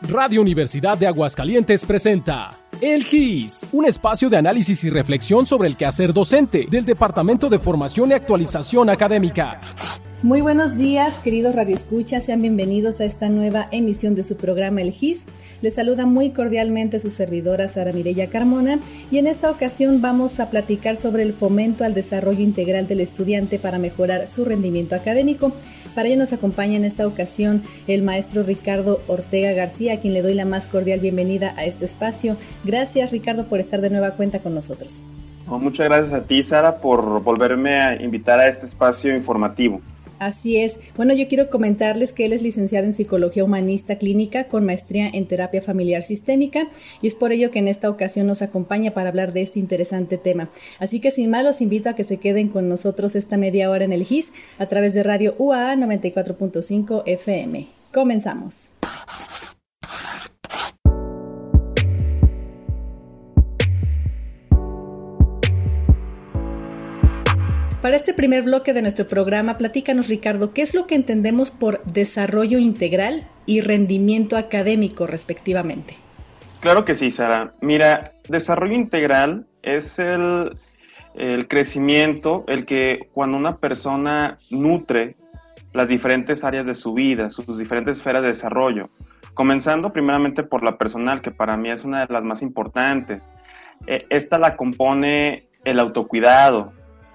Radio Universidad de Aguascalientes presenta El GIS, un espacio de análisis y reflexión sobre el quehacer docente del Departamento de Formación y Actualización Académica. Muy buenos días, queridos radioescuchas, sean bienvenidos a esta nueva emisión de su programa El GIS. Les saluda muy cordialmente su servidora Sara Mireya Carmona y en esta ocasión vamos a platicar sobre el fomento al desarrollo integral del estudiante para mejorar su rendimiento académico. Para ello nos acompaña en esta ocasión el maestro Ricardo Ortega García, a quien le doy la más cordial bienvenida a este espacio. Gracias, Ricardo, por estar de nueva cuenta con nosotros. Muchas gracias a ti, Sara, por volverme a invitar a este espacio informativo. Así es. Bueno, yo quiero comentarles que él es licenciado en Psicología Humanista Clínica con maestría en Terapia Familiar Sistémica y es por ello que en esta ocasión nos acompaña para hablar de este interesante tema. Así que sin más los invito a que se queden con nosotros esta media hora en el GIS a través de Radio UAA 94.5 FM. Comenzamos. Para este primer bloque de nuestro programa, platícanos, Ricardo, ¿qué es lo que entendemos por desarrollo integral y rendimiento académico, respectivamente? Claro que sí, Sara. Mira, desarrollo integral es el crecimiento, el que cuando una persona nutre las diferentes áreas de su vida, sus diferentes esferas de desarrollo, comenzando primeramente por la personal, que para mí es una de las más importantes. Esta la compone el autocuidado,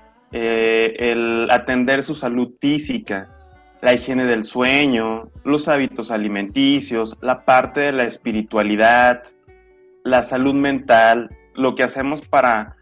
el atender su salud física, la higiene del sueño, los hábitos alimenticios, la parte de la espiritualidad, la salud mental, lo que hacemos para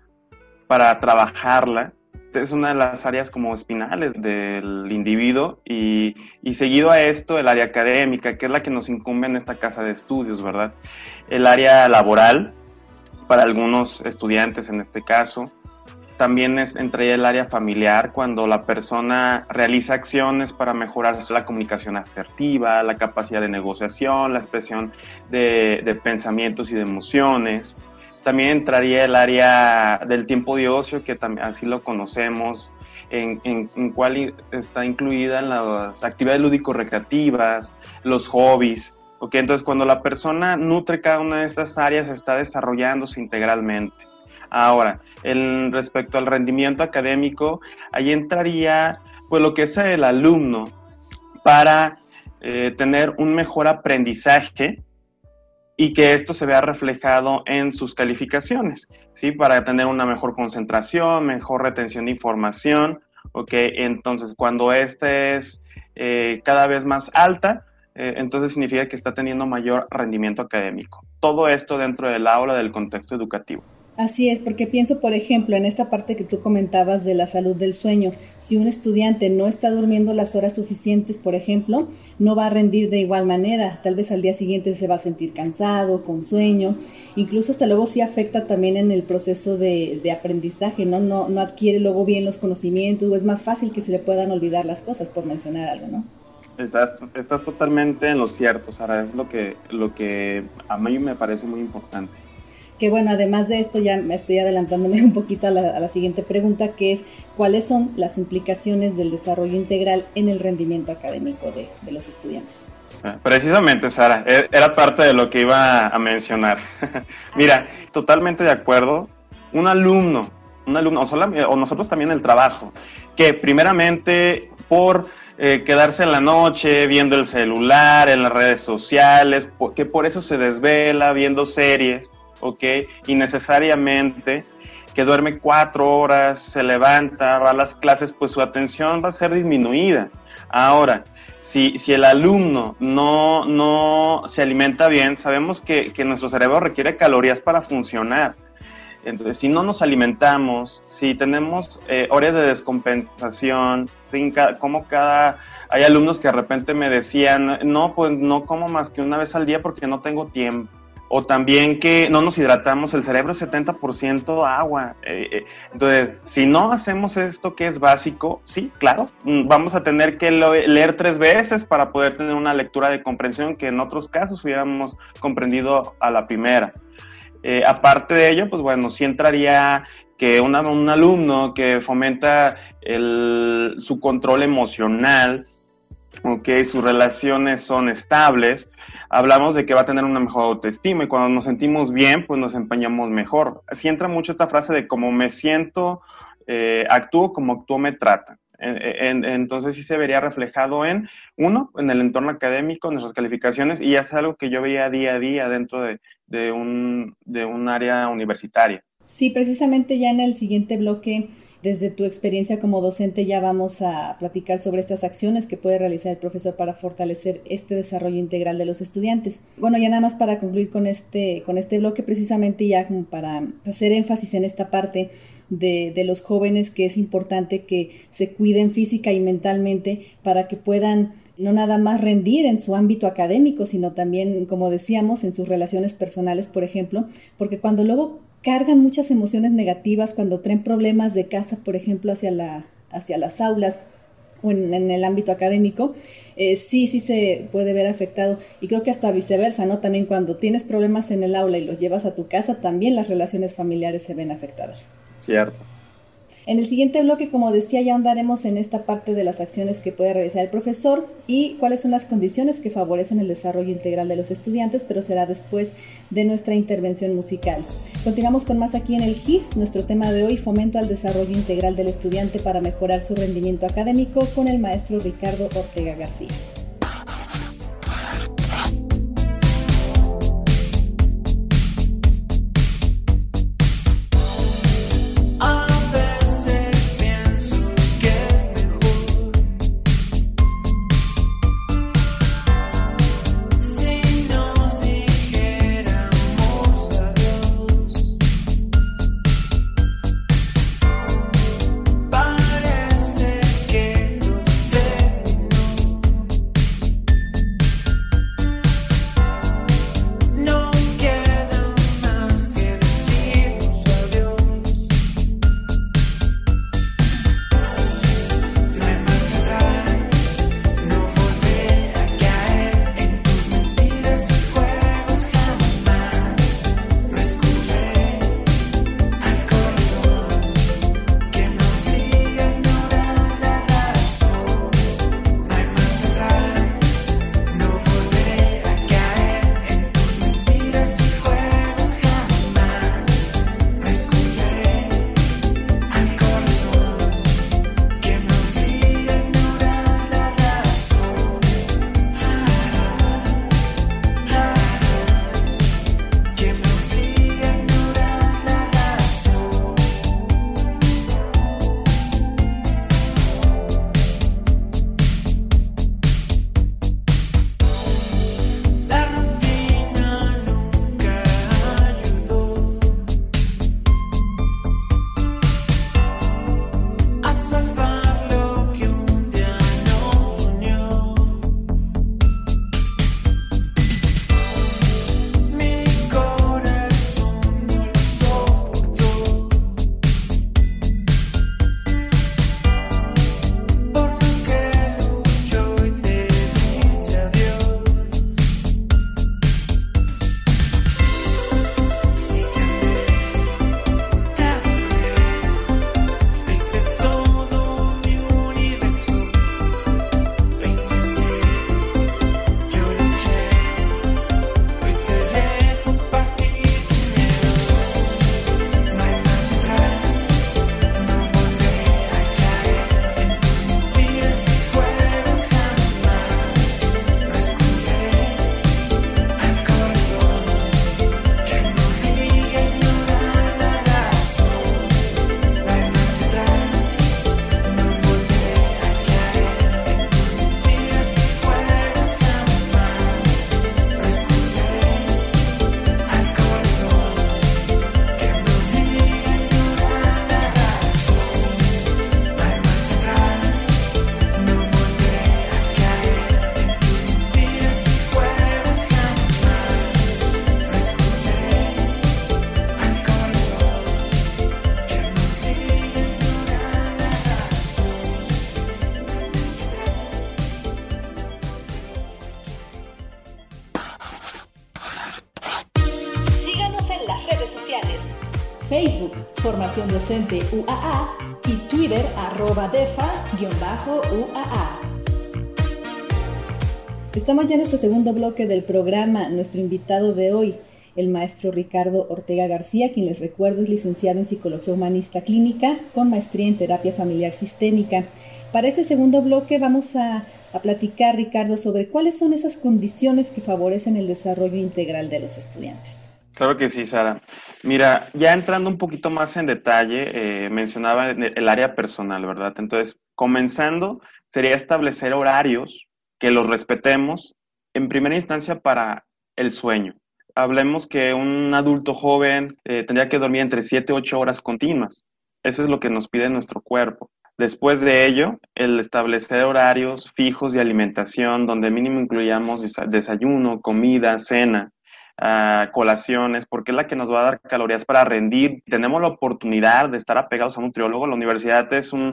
trabajarla. Es una de las áreas como espinales del individuo y seguido a esto el área académica, que es la que nos incumbe en esta casa de estudios, ¿verdad? El área laboral, para algunos estudiantes en este caso. También entraría el área familiar, cuando la persona realiza acciones para mejorar la comunicación asertiva, la capacidad de negociación, la expresión de pensamientos y de emociones. También entraría el área del tiempo de ocio, que también así lo conocemos, en cual está incluida en las actividades lúdico-recreativas, los hobbies. Okay, entonces, cuando la persona nutre cada una de estas áreas, está desarrollándose integralmente. Ahora, respecto al rendimiento académico, ahí entraría pues lo que es el alumno para tener un mejor aprendizaje y que esto se vea reflejado en sus calificaciones, ¿sí? Para tener una mejor concentración, mejor retención de información, ¿ok? Entonces, cuando esta es cada vez más alta, entonces significa que está teniendo mayor rendimiento académico. Todo esto dentro del aula, del contexto educativo. Así es, porque pienso, por ejemplo, en esta parte que tú comentabas de la salud del sueño. Si un estudiante no está durmiendo las horas suficientes, por ejemplo, no va a rendir de igual manera. Tal vez al día siguiente se va a sentir cansado, con sueño. Incluso hasta luego sí afecta también en el proceso de aprendizaje, ¿no? No adquiere luego bien los conocimientos, o es más fácil que se le puedan olvidar las cosas, por mencionar algo, ¿no? Estás totalmente en lo cierto, Sara. Es lo que a mí me parece muy importante. Que bueno, además de esto, ya me estoy adelantándome un poquito a la siguiente pregunta, que es ¿cuáles son las implicaciones del desarrollo integral en el rendimiento académico de los estudiantes? Precisamente, Sara, era parte de lo que iba a mencionar. Mira, totalmente de acuerdo. Un alumno, o nosotros también el trabajo, que primeramente por quedarse en la noche viendo el celular, en las redes sociales, que por eso se desvela viendo series, ¿ok? Innecesariamente, que duerme 4 horas, se levanta, va a las clases, pues su atención va a ser disminuida. Ahora, si el alumno no se alimenta bien, sabemos que nuestro cerebro requiere calorías para funcionar. Entonces, si no nos alimentamos, si tenemos horas de descompensación, hay alumnos que de repente me decían, no, pues no como más que una vez al día porque no tengo tiempo. O también que no nos hidratamos, el cerebro es 70% agua. Entonces, si no hacemos esto que es básico, sí, claro, vamos a tener que leer 3 veces para poder tener una lectura de comprensión que en otros casos hubiéramos comprendido a la primera. Aparte de ello, pues bueno, sí entraría que un alumno que fomenta su control emocional, sus relaciones son estables, hablamos de que va a tener una mejor autoestima y cuando nos sentimos bien, pues nos empeñamos mejor. Así entra mucho esta frase de como me siento, actúo, como actúo me trata. Entonces sí se vería reflejado en el entorno académico, en nuestras calificaciones, y es algo que yo veía día a día dentro de un área universitaria. Sí, precisamente ya en el siguiente bloque, desde tu experiencia como docente, ya vamos a platicar sobre estas acciones que puede realizar el profesor para fortalecer este desarrollo integral de los estudiantes. Bueno, ya nada más para concluir con este bloque, precisamente ya como para hacer énfasis en esta parte de los jóvenes, que es importante que se cuiden física y mentalmente para que puedan no nada más rendir en su ámbito académico, sino también, como decíamos, en sus relaciones personales, por ejemplo, porque cuando luego cargan muchas emociones negativas, cuando traen problemas de casa, por ejemplo, hacia las aulas o en el ámbito académico, sí se puede ver afectado, y creo que hasta viceversa, ¿no? También cuando tienes problemas en el aula y los llevas a tu casa, también las relaciones familiares se ven afectadas. Cierto. En el siguiente bloque, como decía, ya andaremos en esta parte de las acciones que puede realizar el profesor y cuáles son las condiciones que favorecen el desarrollo integral de los estudiantes, pero será después de nuestra intervención musical. Continuamos con más aquí en el GIS, nuestro tema de hoy, fomento al desarrollo integral del estudiante para mejorar su rendimiento académico, con el maestro Ricardo Ortega García. Facebook, Formación Docente UAA, y Twitter, @defa_UAA. Estamos ya en nuestro segundo bloque del programa. Nuestro invitado de hoy, el maestro Ricardo Ortega García, quien les recuerdo es licenciado en Psicología Humanista Clínica con maestría en Terapia Familiar Sistémica. Para ese segundo bloque vamos a platicar, Ricardo, sobre cuáles son esas condiciones que favorecen el desarrollo integral de los estudiantes. Claro que sí, Sara. Mira, ya entrando un poquito más en detalle, mencionaba el área personal, ¿verdad? Entonces, comenzando, sería establecer horarios que los respetemos en primera instancia para el sueño. Hablemos que un adulto joven tendría que dormir entre 7 y 8 horas continuas. Eso es lo que nos pide nuestro cuerpo. Después de ello, el establecer horarios fijos de alimentación, donde mínimo incluyamos desayuno, comida, cena, colaciones, porque es la que nos va a dar calorías para rendir. Tenemos la oportunidad de estar apegados a un nutriólogo. La universidad es un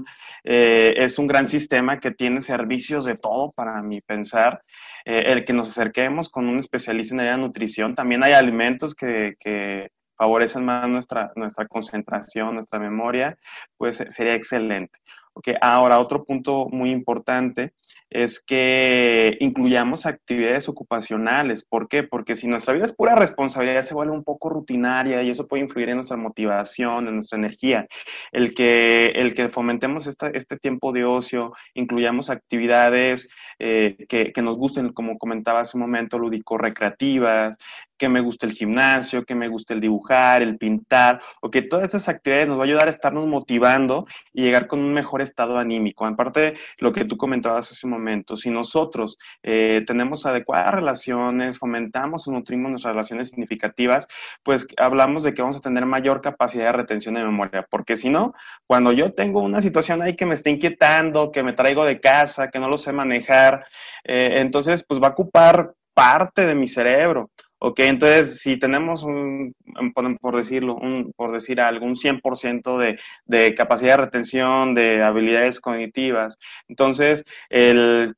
gran sistema que tiene servicios de todo, para mi pensar. El que nos acerquemos con un especialista en área de nutrición. También hay alimentos que favorecen más nuestra concentración, nuestra memoria, pues sería excelente. Okay. Ahora, otro punto muy importante es que incluyamos actividades ocupacionales. ¿Por qué? Porque si nuestra vida es pura responsabilidad, se vuelve un poco rutinaria y eso puede influir en nuestra motivación, en nuestra energía. El que fomentemos este tiempo de ocio, incluyamos actividades que nos gusten, como comentaba hace un momento, lúdico-recreativas, que me guste el gimnasio, que me guste el dibujar, el pintar, o que todas esas actividades nos va a ayudar a estarnos motivando y llegar con un mejor estado anímico. Aparte de lo que tú comentabas hace un momento, si nosotros tenemos adecuadas relaciones, fomentamos o nutrimos nuestras relaciones significativas, pues hablamos de que vamos a tener mayor capacidad de retención de memoria, porque si no, cuando yo tengo una situación ahí que me está inquietando, que me traigo de casa, que no lo sé manejar, entonces pues va a ocupar parte de mi cerebro. Ok, entonces si tenemos por decir algo, un 100% de capacidad de retención, de habilidades cognitivas, entonces el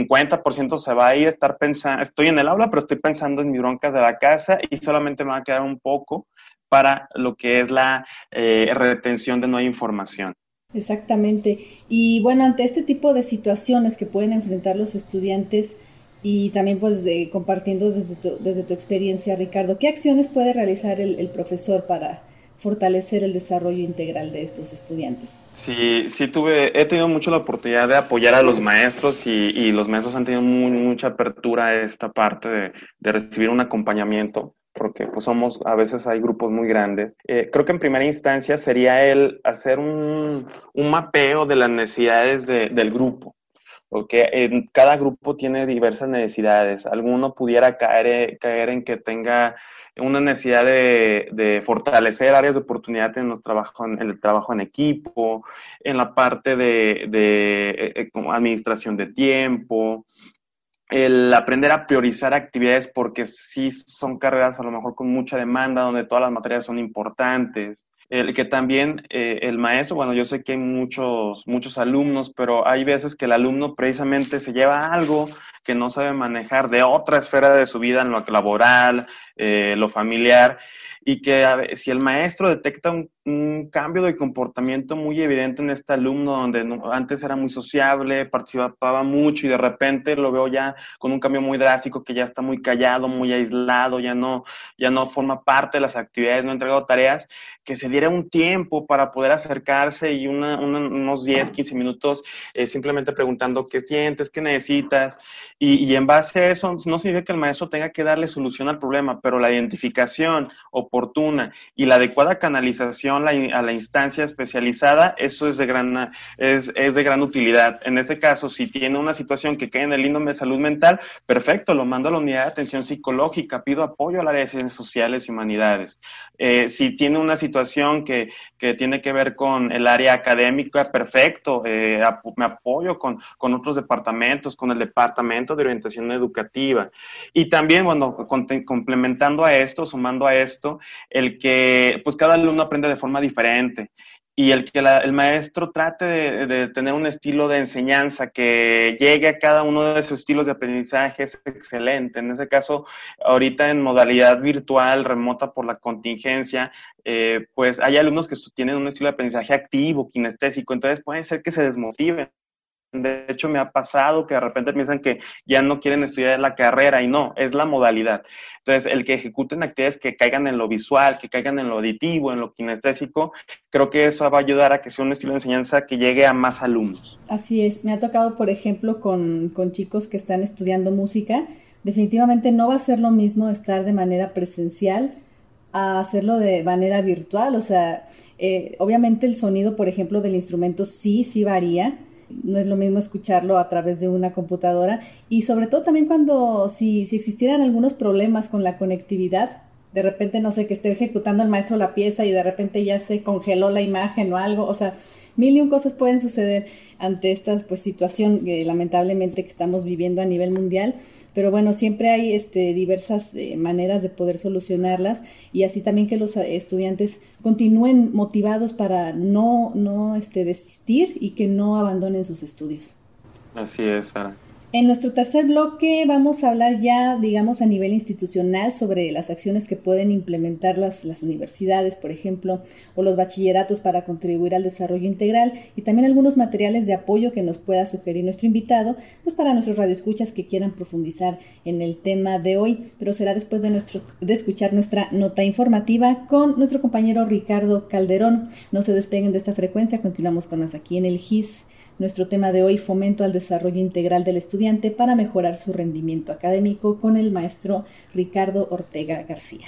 50% se va a ir a estar pensando, estoy en el aula, pero estoy pensando en mis broncas de la casa y solamente me va a quedar un poco para lo que es la retención de nueva información. Exactamente. Y bueno, ante este tipo de situaciones que pueden enfrentar los estudiantes y también pues compartiendo desde tu experiencia, Ricardo, ¿qué acciones puede realizar el profesor para fortalecer el desarrollo integral de estos estudiantes? Sí, he tenido mucho la oportunidad de apoyar a los maestros y los maestros han tenido mucha apertura a esta parte de recibir un acompañamiento, porque pues a veces hay grupos muy grandes. Creo que en primera instancia sería el hacer un mapeo de las necesidades del grupo. Porque cada grupo tiene diversas necesidades. Alguno pudiera caer en que tenga una necesidad de fortalecer áreas de oportunidad en el trabajo en equipo, en la parte de como administración de tiempo, el aprender a priorizar actividades porque sí son carreras a lo mejor con mucha demanda, donde todas las materias son importantes. El que también el maestro, bueno, yo sé que hay muchos alumnos, pero hay veces que el alumno precisamente se lleva algo que no sabe manejar de otra esfera de su vida, en lo laboral, lo familiar, y que si el maestro detecta un cambio de comportamiento muy evidente en este alumno, donde antes era muy sociable, participaba mucho y de repente lo veo ya con un cambio muy drástico, que ya está muy callado, muy aislado, ya no forma parte de las actividades, no ha entregado tareas, que se diera un tiempo para poder acercarse y unos 10, 15 minutos simplemente preguntando qué sientes, qué necesitas, y en base a eso no significa que el maestro tenga que darle solución al problema, pero la identificación oportuna y la adecuada canalización a la instancia especializada, eso es de gran utilidad. En este caso, si tiene una situación que cae en el índole de salud mental, perfecto, lo mando a la unidad de atención psicológica, pido apoyo al área de ciencias sociales y humanidades. Si tiene una situación que tiene que ver con el área académica, perfecto, me apoyo con otros departamentos, con el departamento de orientación educativa. Y también, bueno, complementando a esto, sumando a esto, el que pues cada alumno aprende de forma diferente y el que el maestro trate de tener un estilo de enseñanza que llegue a cada uno de sus estilos de aprendizaje es excelente. En ese caso, ahorita en modalidad virtual, remota por la contingencia, pues hay alumnos que tienen un estilo de aprendizaje activo, kinestésico, entonces puede ser que se desmotiven. De hecho, me ha pasado que de repente piensan que ya no quieren estudiar la carrera, y no, es la modalidad. Entonces, el que ejecuten actividades que caigan en lo visual, que caigan en lo auditivo, en lo kinestésico, creo que eso va a ayudar a que sea un estilo de enseñanza que llegue a más alumnos. Así es, me ha tocado, por ejemplo, con chicos que están estudiando música. Definitivamente no va a ser lo mismo estar de manera presencial a hacerlo de manera virtual. O sea, obviamente el sonido, por ejemplo, del instrumento sí varía. No es lo mismo escucharlo a través de una computadora, y sobre todo también cuando si existieran algunos problemas con la conectividad, de repente, no sé, que esté ejecutando el maestro la pieza y de repente ya se congeló la imagen o algo. O sea, mil y un cosas pueden suceder ante esta pues situación lamentablemente que estamos viviendo a nivel mundial. Pero bueno, siempre hay diversas maneras de poder solucionarlas, y así también que los estudiantes continúen motivados para no desistir y que no abandonen sus estudios. Así es, Sara. En nuestro tercer bloque vamos a hablar ya, digamos, a nivel institucional sobre las acciones que pueden implementar las universidades, por ejemplo, o los bachilleratos para contribuir al desarrollo integral, y también algunos materiales de apoyo que nos pueda sugerir nuestro invitado, pues para nuestros radioescuchas que quieran profundizar en el tema de hoy. Pero será después de escuchar nuestra nota informativa con nuestro compañero Ricardo Calderón. No se despeguen de esta frecuencia, continuamos con más aquí en el GIS. Nuestro tema de hoy, fomento al desarrollo integral del estudiante para mejorar su rendimiento académico, con el maestro Ricardo Ortega García.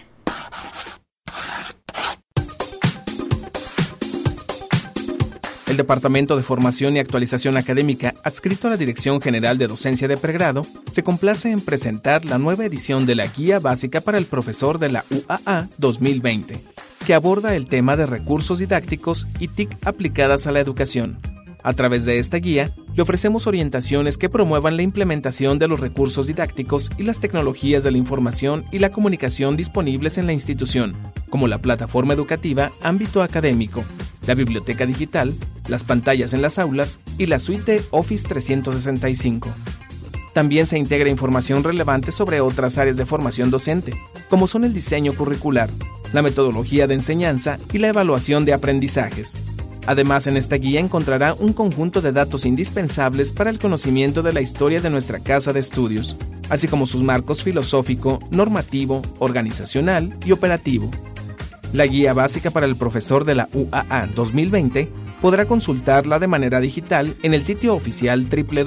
El Departamento de Formación y Actualización Académica, adscrito a la Dirección General de Docencia de Pregrado, se complace en presentar la nueva edición de la Guía Básica para el Profesor de la UAA 2020, que aborda el tema de recursos didácticos y TIC aplicadas a la educación. A través de esta guía, le ofrecemos orientaciones que promuevan la implementación de los recursos didácticos y las tecnologías de la información y la comunicación disponibles en la institución, como la plataforma educativa Ámbito Académico, la biblioteca digital, las pantallas en las aulas y la suite Office 365. También se integra información relevante sobre otras áreas de formación docente, como son el diseño curricular, la metodología de enseñanza y la evaluación de aprendizajes. Además, en esta guía encontrará un conjunto de datos indispensables para el conocimiento de la historia de nuestra casa de estudios, así como sus marcos filosófico, normativo, organizacional y operativo. La guía básica para el profesor de la UAA 2020 podrá consultarla de manera digital en el sitio oficial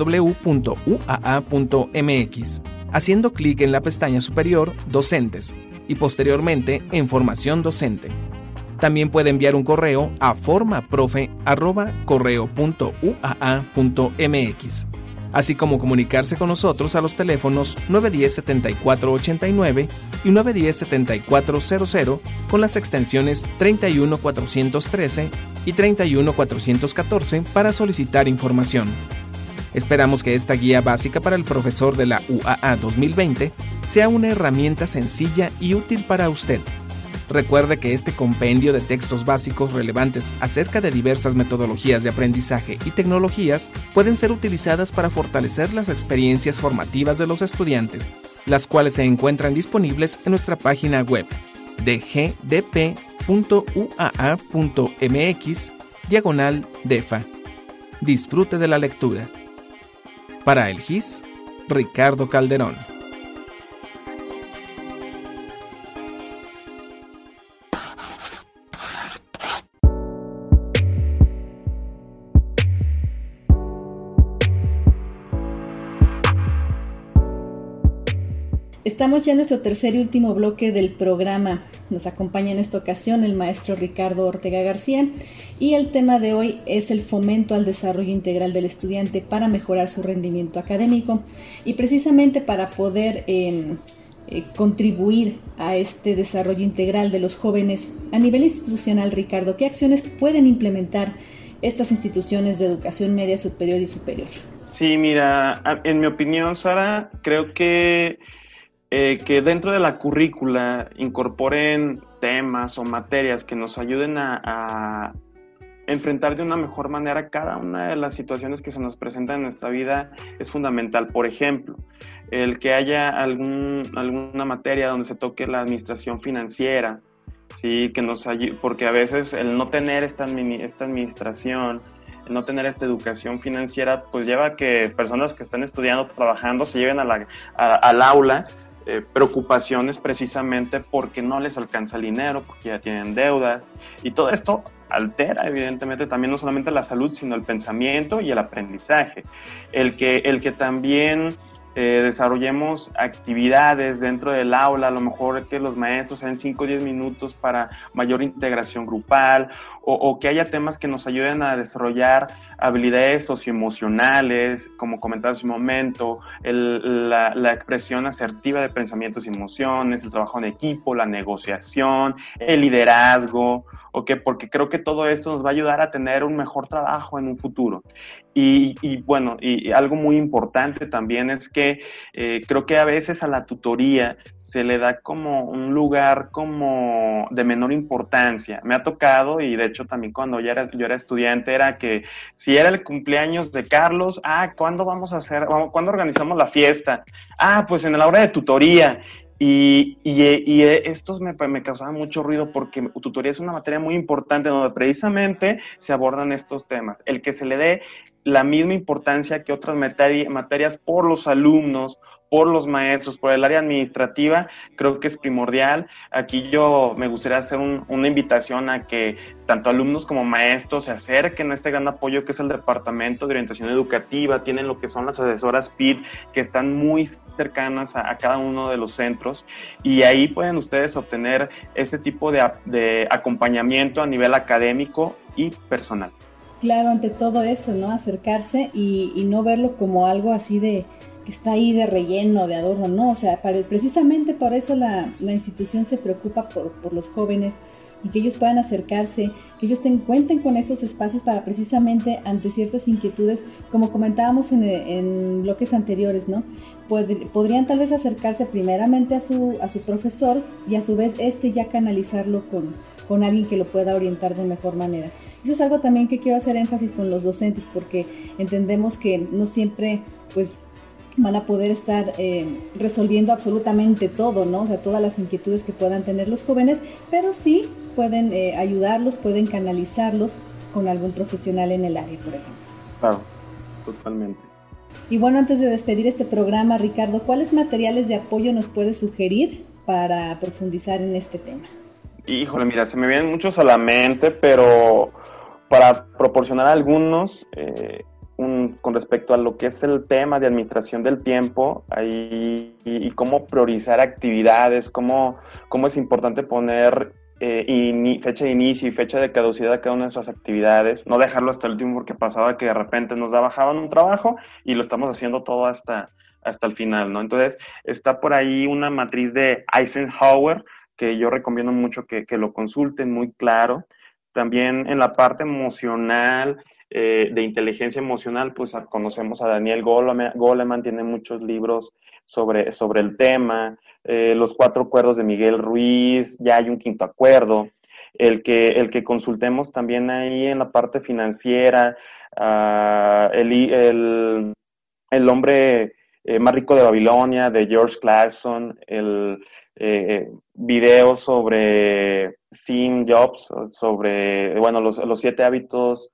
www.uaa.mx, haciendo clic en la pestaña superior Docentes y posteriormente en Formación Docente. También puede enviar un correo a formaprofe@correo.uaa.mx, así como comunicarse con nosotros a los teléfonos 910-7489 y 910-7400 con las extensiones 31413 y 31414 para solicitar información. Esperamos que esta guía básica para el profesor de la UAA 2020 sea una herramienta sencilla y útil para usted. Recuerde que este compendio de textos básicos relevantes acerca de diversas metodologías de aprendizaje y tecnologías pueden ser utilizadas para fortalecer las experiencias formativas de los estudiantes, las cuales se encuentran disponibles en nuestra página web gdp.uaa.mx/DEFA. Disfrute de la lectura. Para el GIS, Ricardo Calderón. Estamos ya en nuestro tercer y último bloque del programa. Nos acompaña en esta ocasión el maestro Ricardo Ortega García, y el tema de hoy es el fomento al desarrollo integral del estudiante para mejorar su rendimiento académico, y precisamente para poder contribuir a este desarrollo integral de los jóvenes a nivel institucional. Ricardo, ¿qué acciones pueden implementar estas instituciones de educación media, superior y superior? Sí, mira, en mi opinión, Sara, creo que dentro de la currícula incorporen temas o materias que nos ayuden a enfrentar de una mejor manera cada una de las situaciones que se nos presentan en nuestra vida es fundamental. Por ejemplo, el que haya alguna materia donde se toque la administración financiera, ¿sí? Que nos ayude, porque a veces el no tener esta administración el no tener esta educación financiera, pues lleva a que personas que están estudiando, trabajando, se lleven al aula preocupaciones precisamente porque no les alcanza el dinero, porque ya tienen deudas, y todo esto altera evidentemente también no solamente la salud, sino el pensamiento y el aprendizaje. El que también desarrollemos actividades dentro del aula, a lo mejor que los maestros sean 5 o 10 minutos para mayor integración grupal, o que haya temas que nos ayuden a desarrollar habilidades socioemocionales, como comentaba hace un momento, la expresión asertiva de pensamientos y emociones, el trabajo en equipo, la negociación, el liderazgo, porque creo que todo esto nos va a ayudar a tener un mejor trabajo en un futuro. Y bueno, y algo muy importante también es que creo que a veces a la tutoría se le da como un lugar como de menor importancia. Me ha tocado, y de hecho también cuando yo era estudiante, era que si era el cumpleaños de Carlos, ¿cuándo cuándo organizamos la fiesta? Pues en la hora de tutoría. Y estos me causaban mucho ruido porque tutoría es una materia muy importante donde precisamente se abordan estos temas. El que se le dé la misma importancia que otras materias por los alumnos, por los maestros, por el área administrativa, creo que es primordial. Aquí yo me gustaría hacer una invitación a que tanto alumnos como maestros se acerquen a este gran apoyo que es el Departamento de Orientación Educativa. Tienen lo que son las asesoras PID, que están muy cercanas a cada uno de los centros, y ahí pueden ustedes obtener este tipo de acompañamiento a nivel académico y personal. Claro, ante todo eso, ¿no? Acercarse y no verlo como algo así de que está ahí de relleno, de adorno, no, o sea, precisamente por eso la institución se preocupa por los jóvenes, y que ellos puedan acercarse, que ellos cuenten con estos espacios para precisamente ante ciertas inquietudes, como comentábamos en bloques anteriores, ¿no? Podrían tal vez acercarse primeramente a su profesor, y a su vez ya canalizarlo con alguien que lo pueda orientar de mejor manera. Eso es algo también que quiero hacer énfasis con los docentes, porque entendemos que no siempre, pues, van a poder estar resolviendo absolutamente todo, ¿no? O sea, todas las inquietudes que puedan tener los jóvenes, pero sí pueden ayudarlos, pueden canalizarlos con algún profesional en el área, por ejemplo. Claro, totalmente. Y bueno, antes de despedir este programa, Ricardo, ¿cuáles materiales de apoyo nos puedes sugerir para profundizar en este tema? Híjole, mira, se me vienen muchos a la mente, pero para proporcionar algunos, con respecto a lo que es el tema de administración del tiempo y cómo priorizar actividades, cómo es importante poner fecha de inicio y fecha de caducidad a cada una de esas actividades, no dejarlo hasta el último, porque pasaba que de repente nos bajaban un trabajo y lo estamos haciendo todo hasta el final, ¿no? Entonces está por ahí una matriz de Eisenhower que yo recomiendo mucho que lo consulten, muy claro. También en la parte emocional, de inteligencia emocional, pues conocemos a Daniel Goleman, tiene muchos libros sobre el tema. Los 4 acuerdos de Miguel Ruiz, ya hay un 5º acuerdo. El que consultemos también ahí en la parte financiera, el hombre más rico de Babilonia, de George Clason, el video sobre Steve Jobs, sobre los 7 hábitos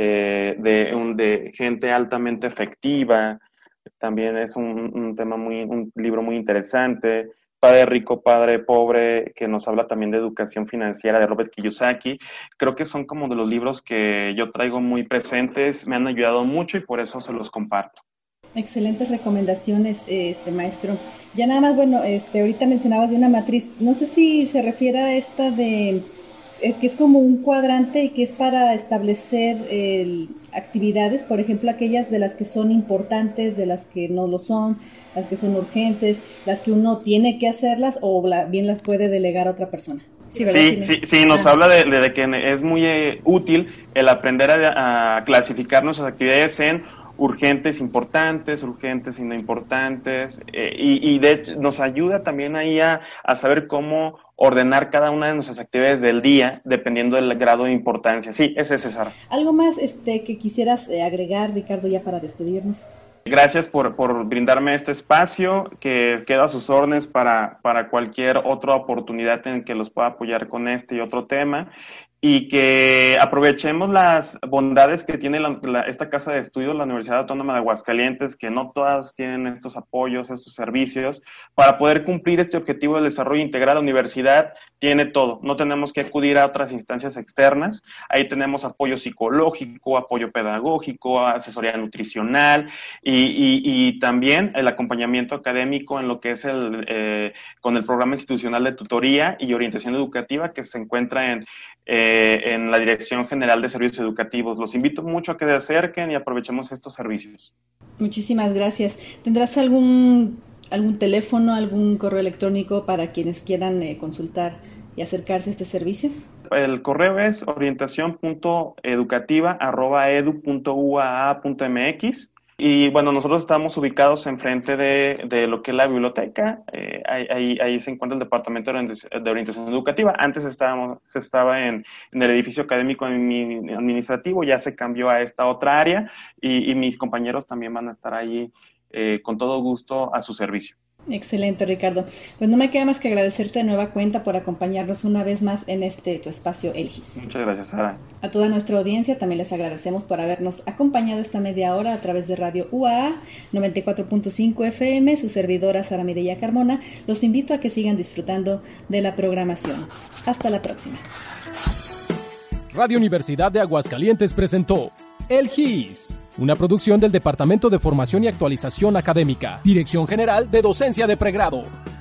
de gente altamente efectiva. También es un libro muy interesante. Padre Rico, Padre Pobre, que nos habla también de educación financiera, de Robert Kiyosaki. Creo que son como de los libros que yo traigo muy presentes, me han ayudado mucho y por eso se los comparto. Excelentes recomendaciones, maestro. Ya nada más, ahorita mencionabas de una matriz, no sé si se refiere a esta de que es como un cuadrante y que es para establecer actividades, por ejemplo, aquellas de las que son importantes, de las que no lo son, las que son urgentes, las que uno tiene que hacerlas o bien las puede delegar a otra persona. Sí, nos habla de que es muy útil el aprender a clasificar nuestras actividades en urgentes, importantes, urgentes y no importantes, y de hecho nos ayuda también ahí a saber cómo ordenar cada una de nuestras actividades del día, dependiendo del grado de importancia. Sí, ese es César. ¿Algo más que quisieras agregar, Ricardo, ya para despedirnos? Gracias por brindarme este espacio, que queda a sus órdenes para cualquier otra oportunidad en que los pueda apoyar con este y otro tema. y que aprovechemos las bondades que tiene esta casa de estudios, la Universidad Autónoma de Aguascalientes, que no todas tienen estos apoyos, estos servicios, para poder cumplir este objetivo del desarrollo integral. La universidad tiene todo, no tenemos que acudir a otras instancias externas, ahí tenemos apoyo psicológico, apoyo pedagógico, asesoría nutricional y también el acompañamiento académico en lo que es con el programa institucional de tutoría y orientación educativa que se encuentra en la Dirección General de Servicios Educativos. Los invito mucho a que se acerquen y aprovechemos estos servicios. Muchísimas gracias. ¿Tendrás algún teléfono, algún correo electrónico para quienes quieran consultar y acercarse a este servicio? El correo es orientacion.educativa@edu.uaa.mx. Y bueno, nosotros estamos ubicados enfrente de lo que es la biblioteca. Ahí se encuentra el Departamento de Orientación Educativa. Antes se estaba en el edificio académico administrativo, ya se cambió a esta otra área y mis compañeros también van a estar allí con todo gusto a su servicio. Excelente, Ricardo. Pues no me queda más que agradecerte de nueva cuenta por acompañarnos una vez más en tu espacio El GIS. Muchas gracias, Sara. A toda nuestra audiencia también les agradecemos por habernos acompañado esta media hora a través de Radio UAA 94.5 FM. Su servidora Sara Mireya Carmona. Los invito a que sigan disfrutando de la programación. Hasta la próxima. Radio Universidad de Aguascalientes presentó El GIS, una producción del Departamento de Formación y Actualización Académica, Dirección General de Docencia de Pregrado.